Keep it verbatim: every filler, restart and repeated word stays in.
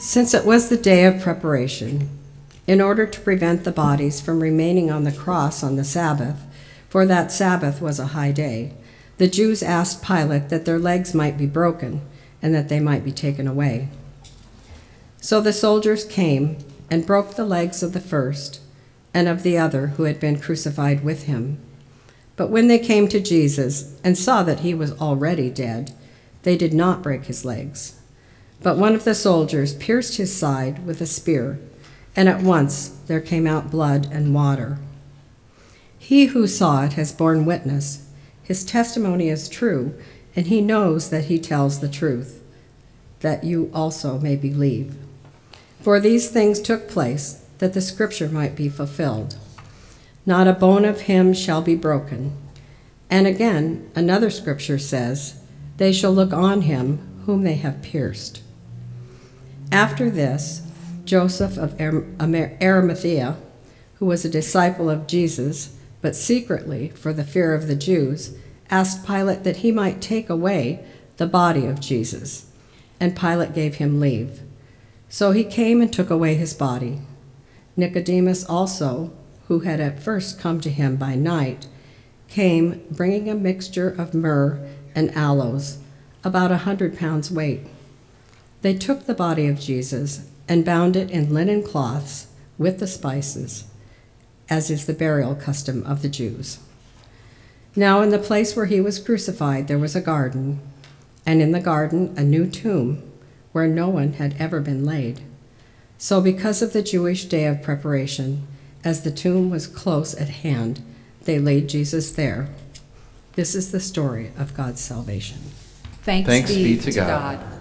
Since it was the day of preparation, in order to prevent the bodies from remaining on the cross on the Sabbath, for that Sabbath was a high day, the Jews asked Pilate that their legs might be broken and that they might be taken away. So the soldiers came and broke the legs of the first and of the other who had been crucified with him. But when they came to Jesus and saw that he was already dead, they did not break his legs. But one of the soldiers pierced his side with a spear, and at once there came out blood and water. He who saw it has borne witness. His testimony is true, and he knows that he tells the truth, that you also may believe. For these things took place, that the scripture might be fulfilled. Not a bone of him shall be broken. And again, another scripture says, they shall look on him whom they have pierced. After this, Joseph of Arimathea, who was a disciple of Jesus, but secretly, for the fear of the Jews, asked Pilate that he might take away the body of Jesus. And Pilate gave him leave. So he came and took away his body. Nicodemus also, who had at first come to him by night, came bringing a mixture of myrrh and aloes, about a hundred pounds weight. They took the body of Jesus and bound it in linen cloths with the spices, as is the burial custom of the Jews. Now in the place where he was crucified there was a garden, and in the garden a new tomb where no one had ever been laid. So because of the Jewish day of preparation, as the tomb was close at hand, they laid Jesus there. This is the story of God's salvation. Thanks, Thanks be, be to to God. God.